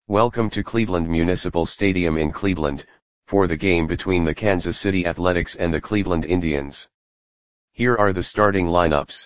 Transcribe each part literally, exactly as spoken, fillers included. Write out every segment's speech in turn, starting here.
Welcome to Cleveland Municipal Stadium in Cleveland, for the game between the Kansas City Athletics and the Cleveland Indians. Here are the starting lineups.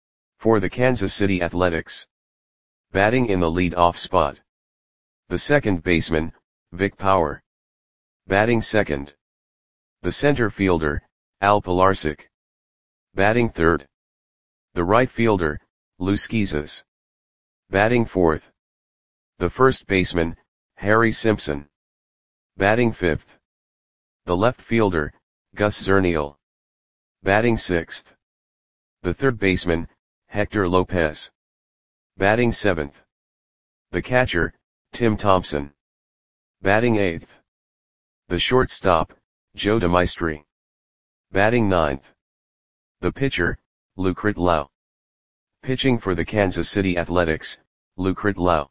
For the Kansas City Athletics. Batting in the lead-off spot. The second baseman, Vic Power. Batting second. The center fielder, Al Pilarczyk. Batting third. The right fielder, Lou Schizas. Batting fourth. The first baseman, Harry Simpson. Batting fifth. The left fielder, Gus Zernial. Batting sixth. The third baseman, Hector Lopez. Batting seventh. The catcher, Tim Thompson. Batting eighth. The shortstop, Joe DeMaestri. Batting ninth. The pitcher, Lou Kritlau. Pitching for the Kansas City Athletics, Lou Kritlau.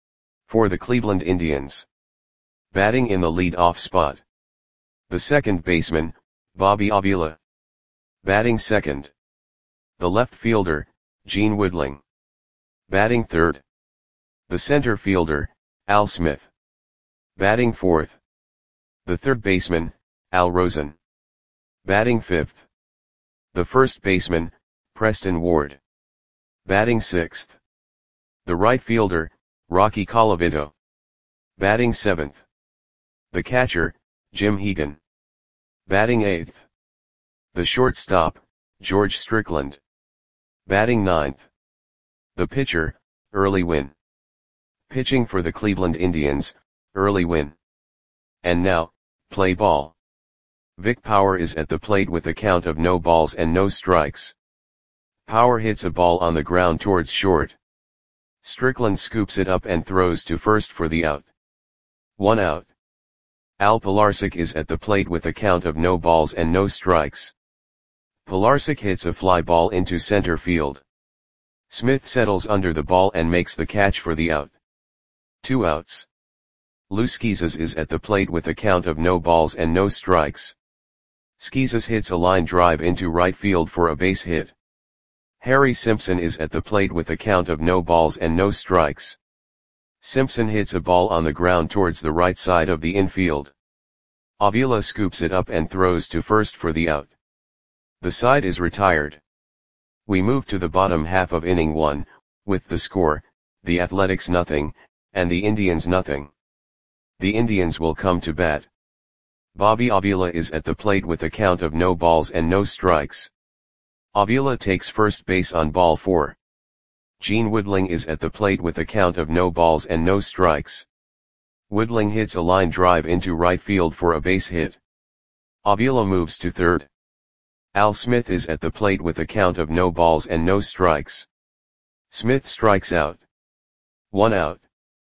For the Cleveland Indians. Batting in the lead-off spot. The second baseman, Bobby Avila. Batting second. The left fielder, Gene Woodling. Batting third. The center fielder, Al Smith. Batting fourth. The third baseman, Al Rosen. Batting fifth. The first baseman, Preston Ward. Batting sixth. The right fielder, Rocky Colavito. Batting seventh. The catcher, Jim Hegan. Batting eighth. The shortstop, George Strickland. Batting ninth. The pitcher, Early Wynn. Pitching for the Cleveland Indians, Early Wynn. And now, play ball. Vic Power is at the plate with a count of no balls and no strikes. Power hits a ball on the ground towards short. Strickland scoops it up and throws to first for the out. One out. Al Pilarczyk is at the plate with a count of no balls and no strikes. Pilarczyk hits a fly ball into center field. Smith settles under the ball and makes the catch for the out. Two outs. Lou Schizas is at the plate with a count of no balls and no strikes. Schizas hits a line drive into right field for a base hit. Harry Simpson is at the plate with a count of no balls and no strikes. Simpson hits a ball on the ground towards the right side of the infield. Avila scoops it up and throws to first for the out. The side is retired. We move to the bottom half of inning one, with the score, the Athletics nothing, and the Indians nothing. The Indians will come to bat. Bobby Avila is at the plate with a count of no balls and no strikes. Avila takes first base on ball four. Gene Woodling is at the plate with a count of no balls and no strikes. Woodling hits a line drive into right field for a base hit. Avila moves to third. Al Smith is at the plate with a count of no balls and no strikes. Smith strikes out. One out.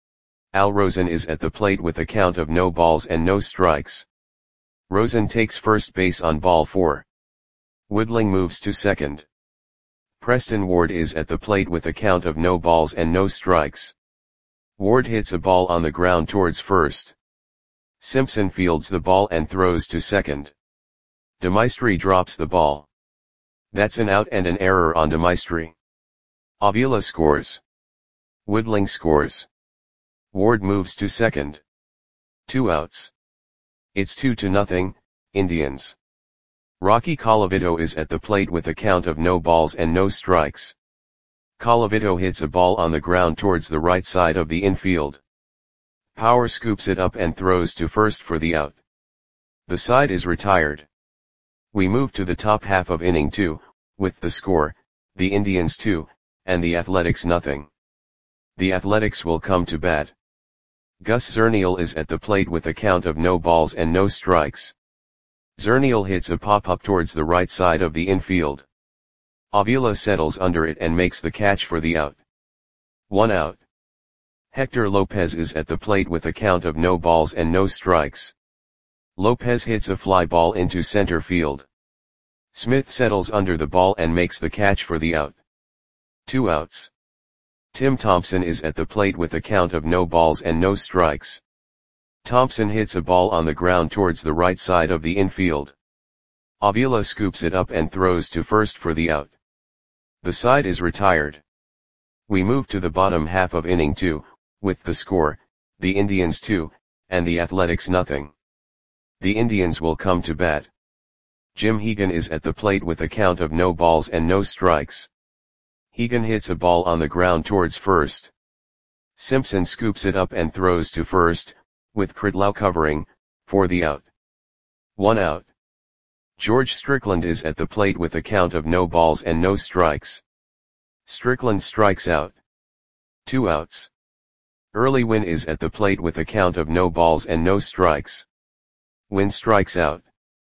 Al Rosen is at the plate with a count of no balls and no strikes. Rosen takes first base on ball four. Woodling moves to second. Preston Ward is at the plate with a count of no balls and no strikes. Ward hits a ball on the ground towards first. Simpson fields the ball and throws to second. DeMaestri drops the ball. That's an out and an error on DeMaestri. Avila scores. Woodling scores. Ward moves to second. Two outs. It's two to nothing, Indians. Rocky Colavito is at the plate with a count of no balls and no strikes. Colavito hits a ball on the ground towards the right side of the infield. Power scoops it up and throws to first for the out. The side is retired. We move to the top half of inning two, with the score, the Indians two, and the Athletics nothing. The Athletics will come to bat. Gus Zernial is at the plate with a count of no balls and no strikes. Zernial hits a pop-up towards the right side of the infield. Avila settles under it and makes the catch for the out. One out. Hector Lopez is at the plate with a count of no balls and no strikes. Lopez hits a fly ball into center field. Smith settles under the ball and makes the catch for the out. Two outs. Tim Thompson is at the plate with a count of no balls and no strikes. Thompson hits a ball on the ground towards the right side of the infield. Avila scoops it up and throws to first for the out. The side is retired. We move to the bottom half of inning two, with the score, the Indians two, and the Athletics nothing. The Indians will come to bat. Jim Hegan is at the plate with a count of no balls and no strikes. Hegan hits a ball on the ground towards first. Simpson scoops it up and throws to first, with Cridlow covering, for the out. One out. George Strickland is at the plate with a count of no balls and no strikes. Strickland strikes out. Two outs. Early Wynn is at the plate with a count of no balls and no strikes. Wynn strikes out.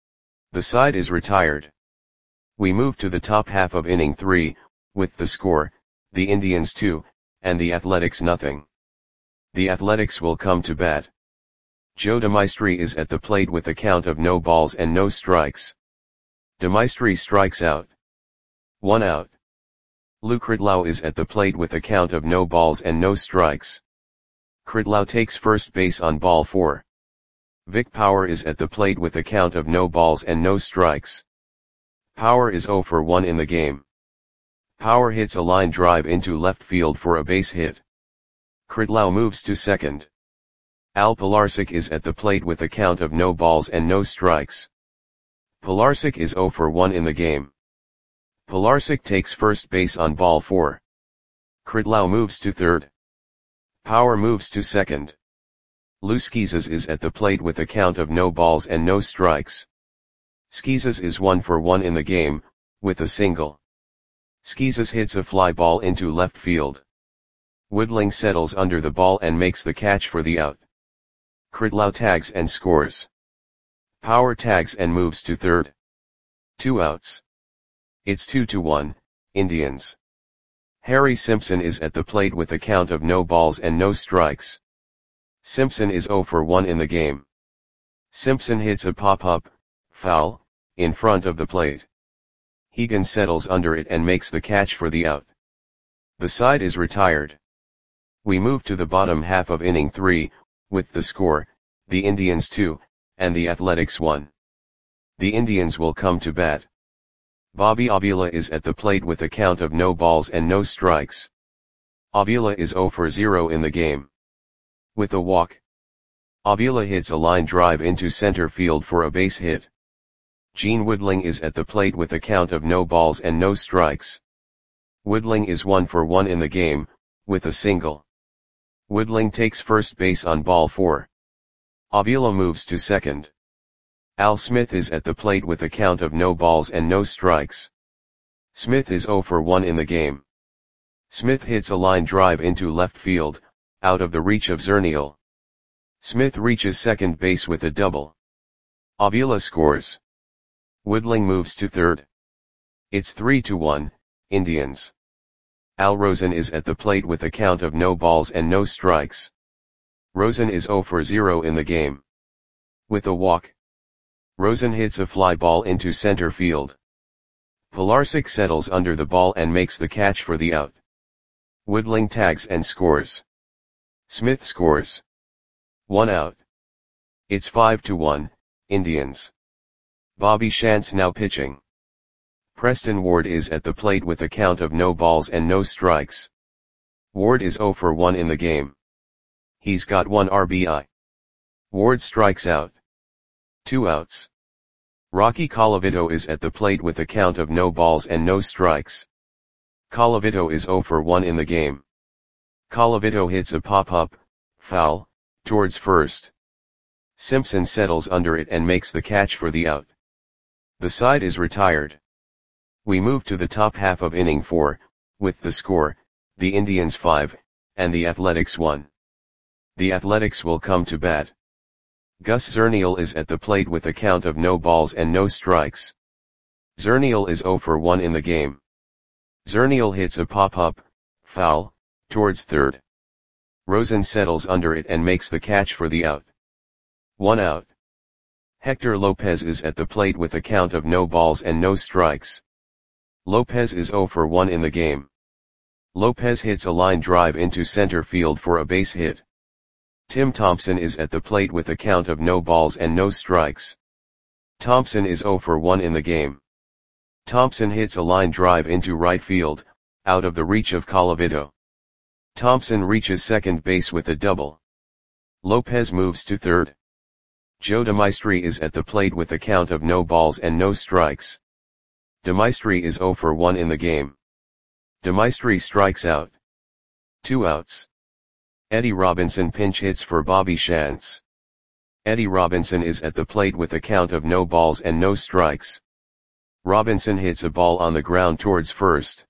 The side is retired. We move to the top half of inning three, with the score, the Indians two, and the Athletics nothing. The Athletics will come to bat. Joe DeMaestri is at the plate with a count of no balls and no strikes. DeMaestri strikes out. One out. Lou Cridlow is at the plate with a count of no balls and no strikes. Cridlow takes first base on ball four. Vic Power is at the plate with a count of no balls and no strikes. Power is oh for one in the game. Power hits a line drive into left field for a base hit. Cridlow moves to second. Al Pilarczyk is at the plate with a count of no balls and no strikes. Pilarczyk is oh for one in the game. Pilarczyk takes first base on ball four. Cridlow moves to third. Power moves to second. Lou Schizas is at the plate with a count of no balls and no strikes. Schizas is one for one in the game, with a single. Schizas hits a fly ball into left field. Woodling settles under the ball and makes the catch for the out. Cridlow tags and scores. Power tags and moves to third. Two outs. It's two to one, Indians. Harry Simpson is at the plate with a count of no balls and no strikes. Simpson is oh for one in the game. Simpson hits a pop-up, foul, in front of the plate. Hegan settles under it and makes the catch for the out. The side is retired. We move to the bottom half of inning three, with the score, the Indians two, and the Athletics one. The Indians will come to bat. Bobby Avila is at the plate with a count of no balls and no strikes. Avila is oh for zero in the game. With a walk, Avila hits a line drive into center field for a base hit. Gene Woodling is at the plate with a count of no balls and no strikes. Woodling is one for one in the game, with a single. Woodling takes first base on ball four. Avila moves to second. Al Smith is at the plate with a count of no balls and no strikes. Smith is oh for one in the game. Smith hits a line drive into left field, out of the reach of Zernial. Smith reaches second base with a double. Avila scores. Woodling moves to third. It's three to one, Indians. Al Rosen is at the plate with a count of no balls and no strikes. Rosen is oh for zero in the game. With a walk, Rosen hits a fly ball into center field. Pilarczyk settles under the ball and makes the catch for the out. Woodling tags and scores. Smith scores. One out. It's five to one, Indians. Bobby Shantz now pitching. Preston Ward is at the plate with a count of no balls and no strikes. Ward is oh for one in the game. He's got one R B I. Ward strikes out. Two outs. Rocky Colavito is at the plate with a count of no balls and no strikes. Colavito is oh for one in the game. Colavito hits a pop-up, foul, towards first. Simpson settles under it and makes the catch for the out. The side is retired. We move to the top half of inning four, with the score, the Indians five, and the Athletics one. The Athletics will come to bat. Gus Zernial is at the plate with a count of no balls and no strikes. Zernial is oh for one in the game. Zernial hits a pop-up, foul, towards third. Rosen settles under it and makes the catch for the out. One out. Hector Lopez is at the plate with a count of no balls and no strikes. Lopez is oh for one in the game. Lopez hits a line drive into center field for a base hit. Tim Thompson is at the plate with a count of no balls and no strikes. Thompson is oh for one in the game. Thompson hits a line drive into right field, out of the reach of Colavito. Thompson reaches second base with a double. Lopez moves to third. Joe DeMaestri is at the plate with a count of no balls and no strikes. DeMaestri is zero for one in the game. DeMaestri strikes out. Two outs. Eddie Robinson pinch hits for Bobby Shantz. Eddie Robinson is at the plate with a count of no balls and no strikes. Robinson hits a ball on the ground towards first.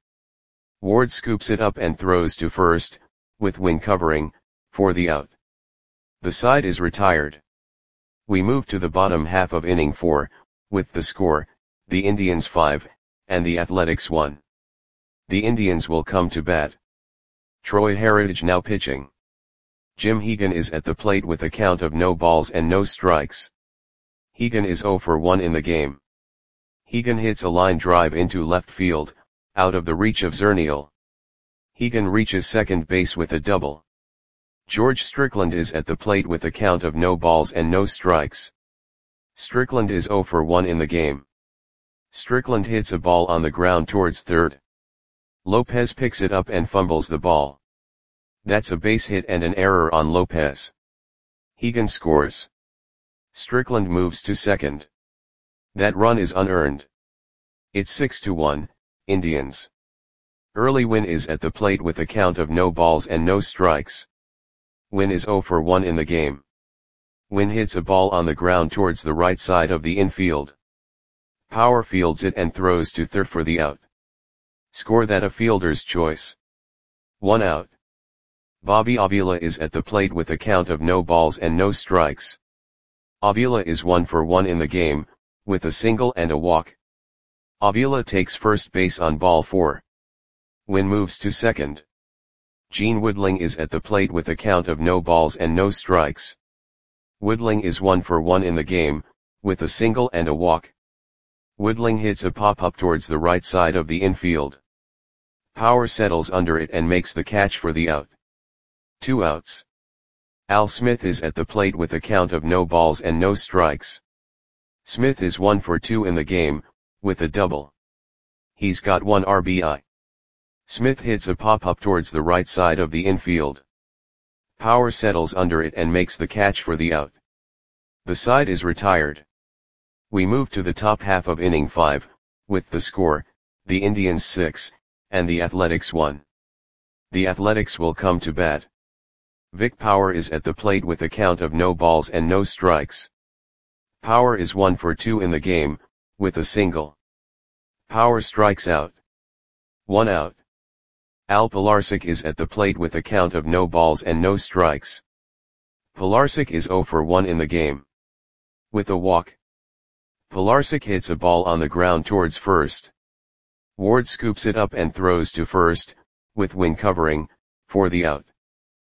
Ward scoops it up and throws to first, with Winn covering, for the out. The side is retired. We move to the bottom half of inning four, with the score, the Indians five, and the Athletics one. The Indians will come to bat. Troy Heritage now pitching. Jim Hegan is at the plate with a count of no balls and no strikes. Hegan is zero for one in the game. Hegan hits a line drive into left field, out of the reach of Zernial. Hegan reaches second base with a double. George Strickland is at the plate with a count of no balls and no strikes. Strickland is zero for one in the game. Strickland hits a ball on the ground towards third. Lopez picks it up and fumbles the ball. That's a base hit and an error on Lopez. Hegan scores. Strickland moves to second. That run is unearned. It's six to one, Indians. Early Winn is at the plate with a count of no balls and no strikes. Winn is zero for one in the game. Winn hits a ball on the ground towards the right side of the infield. Power fields it and throws to third for the out. Score that a fielder's choice. One out. Bobby Avila is at the plate with a count of no balls and no strikes. Avila is one for one in the game, with a single and a walk. Avila takes first base on ball four. Winn moves to second. Gene Woodling is at the plate with a count of no balls and no strikes. Woodling is one for one in the game, with a single and a walk. Woodling hits a pop-up towards the right side of the infield. Power settles under it and makes the catch for the out. Two outs. Al Smith is at the plate with a count of no balls and no strikes. Smith is one for two in the game, with a double. He's got one R B I. Smith hits a pop-up towards the right side of the infield. Power settles under it and makes the catch for the out. The side is retired. We move to the top half of inning five, with the score, the Indians six, and the Athletics one. The Athletics will come to bat. Vic Power is at the plate with a count of no balls and no strikes. Power is one for two in the game, with a single. Power strikes out. One out. Al Pilarczyk is at the plate with a count of no balls and no strikes. Pilarczyk is zero for one in the game. With a walk. Pilarczyk hits a ball on the ground towards first. Ward scoops it up and throws to first, with Winn covering, for the out.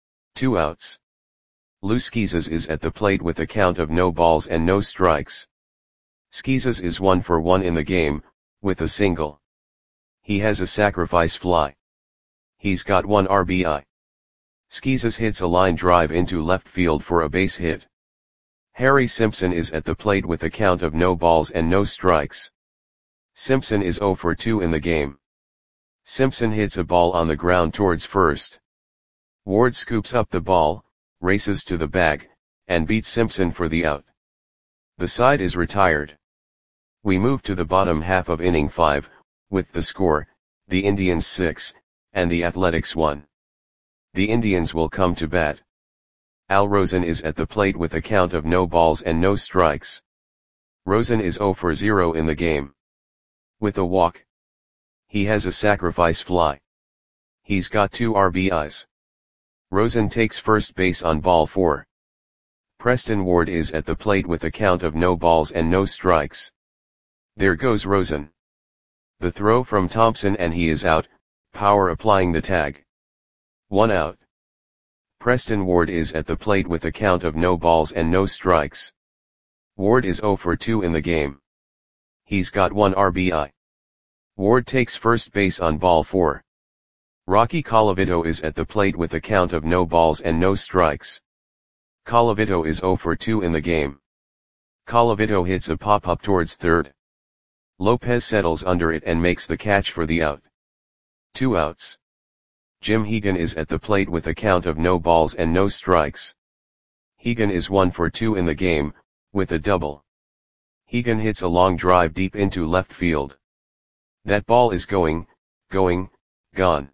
Two outs. Lou Schizas is at the plate with a count of no balls and no strikes. Schizas is one for one in the game, with a single. He has a sacrifice fly. He's got one R B I. Schizas hits a line drive into left field for a base hit. Harry Simpson is at the plate with a count of no balls and no strikes. Simpson is zero for two in the game. Simpson hits a ball on the ground towards first. Ward scoops up the ball, races to the bag, and beats Simpson for the out. The side is retired. We move to the bottom half of inning five, with the score, the Indians six, and the Athletics one. The Indians will come to bat. Al Rosen is at the plate with a count of no balls and no strikes. Rosen is zero for zero in the game. With a walk. He has a sacrifice fly. He's got two R B Is. Rosen takes first base on ball four. Preston Ward is at the plate with a count of no balls and no strikes. There goes Rosen. The throw from Thompson and he is out, Power applying the tag. One out. Preston Ward is at the plate with a count of no balls and no strikes. Ward is zero for two in the game. He's got one R B I. Ward takes first base on ball four. Rocky Colavito is at the plate with a count of no balls and no strikes. Colavito is zero for two in the game. Colavito hits a pop-up towards third. Lopez settles under it and makes the catch for the out. Two outs. Jim Hegan is at the plate with a count of no balls and no strikes. Hegan is one for two in the game, with a double. Hegan hits a long drive deep into left field. That ball is going, going, gone.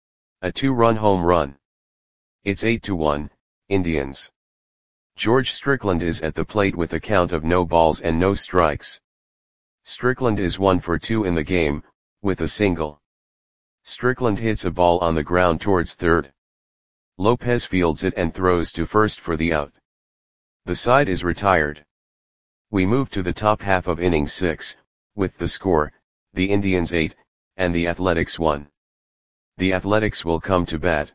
A two-run home run. It's eight to one, Indians. George Strickland is at the plate with a count of no balls and no strikes. Strickland is one for two in the game, with a single. Strickland hits a ball on the ground towards third. Lopez fields it and throws to first for the out. The side is retired. We move to the top half of inning six, with the score, the Indians eight, and the Athletics one. The Athletics will come to bat.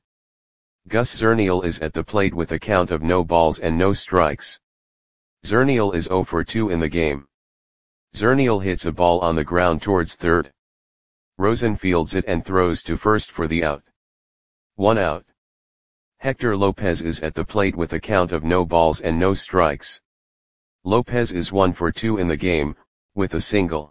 Gus Zernial is at the plate with a count of no balls and no strikes. Zernial is zero for two in the game. Zernial hits a ball on the ground towards third. Rosen fields it and throws to first for the out. One out. Hector Lopez is at the plate with a count of no balls and no strikes. Lopez is one for two in the game, with a single.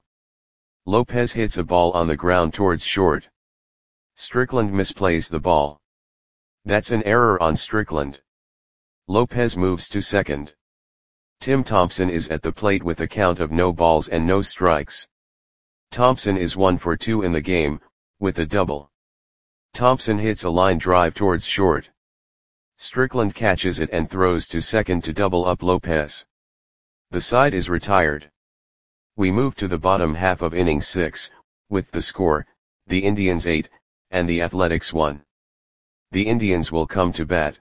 Lopez hits a ball on the ground towards short. Strickland misplays the ball. That's an error on Strickland. Lopez moves to second. Tim Thompson is at the plate with a count of no balls and no strikes. Thompson is one for two in the game, with a double. Thompson hits a line drive towards short. Strickland catches it and throws to second to double up Lopez. The side is retired. We move to the bottom half of inning six, with the score, the Indians eight, and the Athletics one. The Indians will come to bat.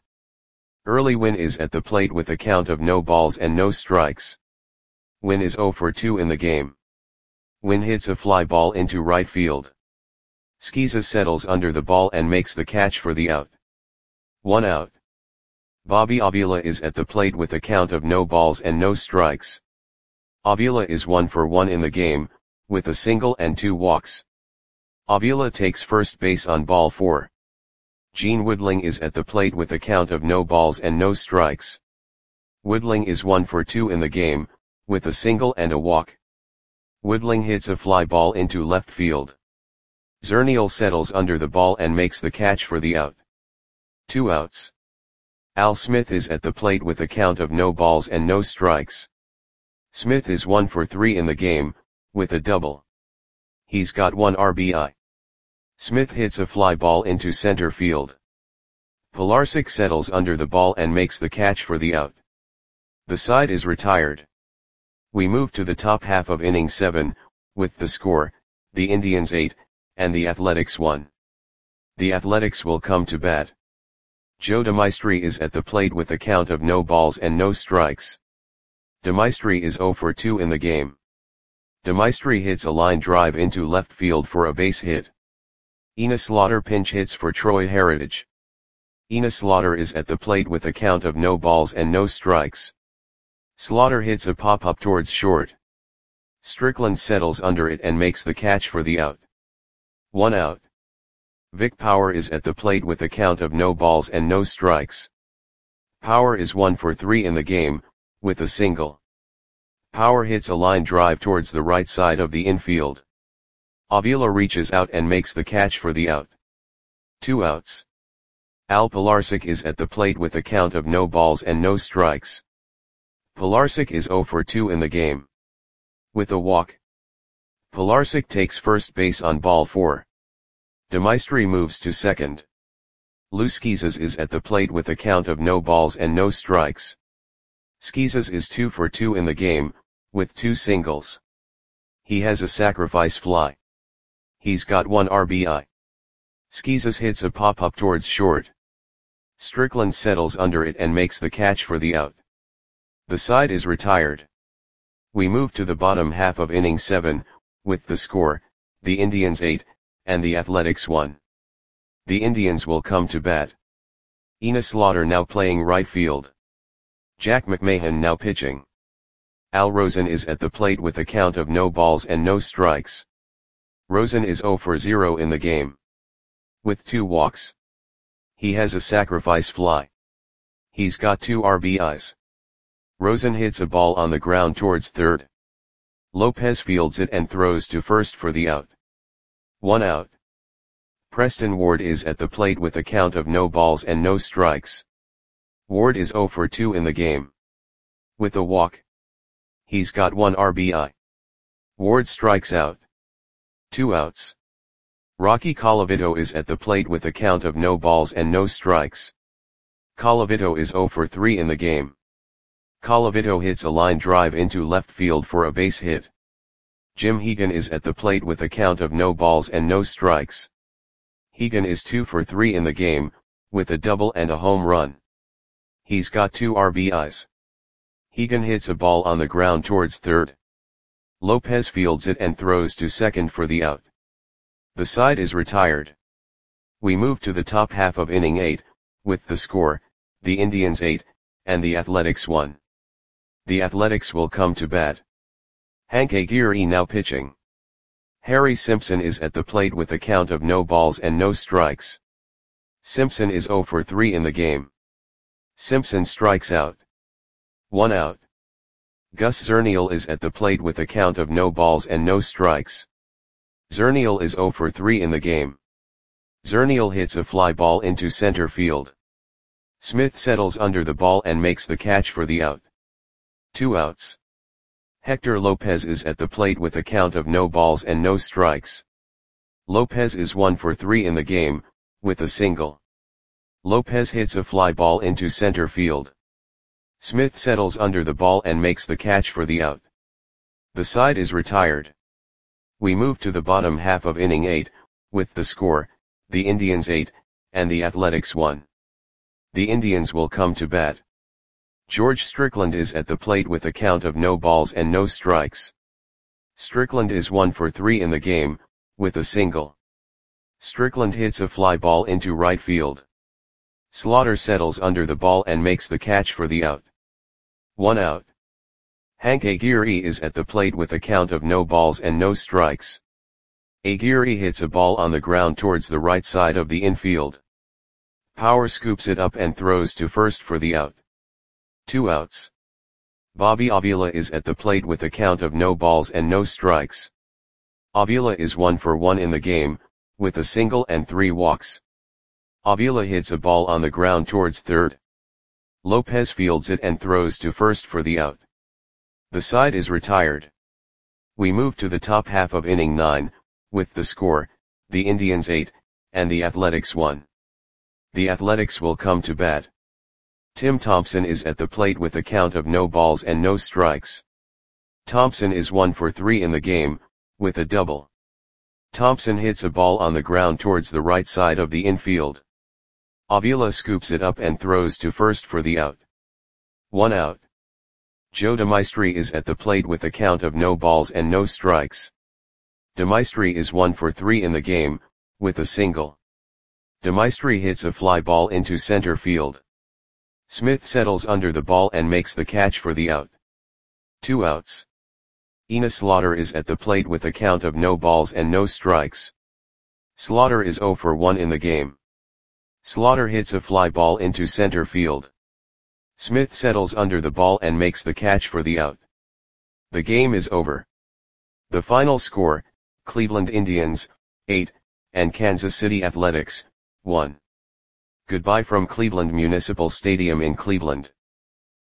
Early Wynn is at the plate with a count of no balls and no strikes. Wynn is zero for two in the game. Wynn hits a fly ball into right field. Skeeza settles under the ball and makes the catch for the out. One out. Bobby Avila is at the plate with a count of no balls and no strikes. Avila is one for one in the game, with a single and two walks. Avila takes first base on ball four. Gene Woodling is at the plate with a count of no balls and no strikes. Woodling is one for two in the game, with a single and a walk. Woodling hits a fly ball into left field. Zernial settles under the ball and makes the catch for the out. Two outs. Al Smith is at the plate with a count of no balls and no strikes. Smith is one for three in the game, with a double. He's got one R B I. Smith hits a fly ball into center field. Pilarczyk settles under the ball and makes the catch for the out. The side is retired. We move to the top half of inning seven, with the score, the Indians eight, and the Athletics one. The Athletics will come to bat. Joe DeMaestri is at the plate with a count of no balls and no strikes. DeMaestri is zero for two in the game. DeMaestri hits a line drive into left field for a base hit. Ina Slaughter pinch hits for Troy Heritage. Ina Slaughter is at the plate with a count of no balls and no strikes. Slaughter hits a pop-up towards short. Strickland settles under it and makes the catch for the out. One out. Vic Power is at the plate with a count of no balls and no strikes. Power is one for three in the game, with a single. Power hits a line drive towards the right side of the infield. Avila reaches out and makes the catch for the out. Two outs. Al Pilarczyk is at the plate with a count of no balls and no strikes. Pilarczyk is zero for two in the game. With a walk. Pilarczyk takes first base on ball four. DeMaestri moves to second. Lou Skeezas is at the plate with a count of no balls and no strikes. Skeezas is two for two in the game, with two singles. He has a sacrifice fly. He's got one R B I. Skeezas hits a pop-up towards short. Strickland settles under it and makes the catch for the out. The side is retired. We move to the bottom half of inning seven, with the score, the Indians eight, and the Athletics one. The Indians will come to bat. Ina Slaughter now playing right field. Jack McMahon now pitching. Al Rosen is at the plate with a count of no balls and no strikes. Rosen is zero for zero in the game. With two walks. He has a sacrifice fly. He's got two R B Is. Rosen hits a ball on the ground towards third. Lopez fields it and throws to first for the out. One out. Preston Ward is at the plate with a count of no balls and no strikes. Ward is zero for two in the game. With a walk, he's got one R B I. Ward strikes out. Two outs. Rocky Colavito is at the plate with a count of no balls and no strikes. Colavito is zero for three in the game. Colavito hits a line drive into left field for a base hit. Jim Hegan is at the plate with a count of no balls and no strikes. Hegan is two for three in the game, with a double and a home run. He's got two R B Is. Hegan hits a ball on the ground towards third. Lopez fields it and throws to second for the out. The side is retired. We move to the top half of inning eight, with the score, the Indians eight, and the Athletics one. The Athletics will come to bat. Hank Aguirre now pitching. Harry Simpson is at the plate with a count of no balls and no strikes. Simpson is zero for three in the game. Simpson strikes out. One out. Gus Zernial is at the plate with a count of no balls and no strikes. Zernial is zero for three in the game. Zernial hits a fly ball into center field. Smith settles under the ball and makes the catch for the out. Two outs. Hector Lopez is at the plate with a count of no balls and no strikes. Lopez is one for three in the game, with a single. Lopez hits a fly ball into center field. Smith settles under the ball and makes the catch for the out. The side is retired. We move to the bottom half of inning eight, with the score, the Indians eight, and the Athletics one. The Indians will come to bat. George Strickland is at the plate with a count of no balls and no strikes. Strickland is one for three in the game, with a single. Strickland hits a fly ball into right field. Slaughter settles under the ball and makes the catch for the out. One out. Hank Aguirre is at the plate with a count of no balls and no strikes. Aguirre hits a ball on the ground towards the right side of the infield. Power scoops it up and throws to first for the out. Two outs. Bobby Avila is at the plate with a count of no balls and no strikes. Avila is one for one in the game, with a single and three walks. Avila hits a ball on the ground towards third. Lopez fields it and throws to first for the out. The side is retired. We move to the top half of inning nine, with the score, the Indians eight, and the Athletics one. The Athletics will come to bat. Tim Thompson is at the plate with a count of no balls and no strikes. Thompson is one for three in the game, with a double. Thompson hits a ball on the ground towards the right side of the infield. Avila scoops it up and throws to first for the out. One out. Joe DeMaestri is at the plate with a count of no balls and no strikes. DeMaestri is one for three in the game, with a single. DeMaestri hits a fly ball into center field. Smith settles under the ball and makes the catch for the out. Two outs. Enos Slaughter is at the plate with a count of no balls and no strikes. Slaughter is zero for one in the game. Slaughter hits a fly ball into center field. Smith settles under the ball and makes the catch for the out. The game is over. The final score, Cleveland Indians, eight, and Kansas City Athletics, one. Goodbye from Cleveland Municipal Stadium in Cleveland.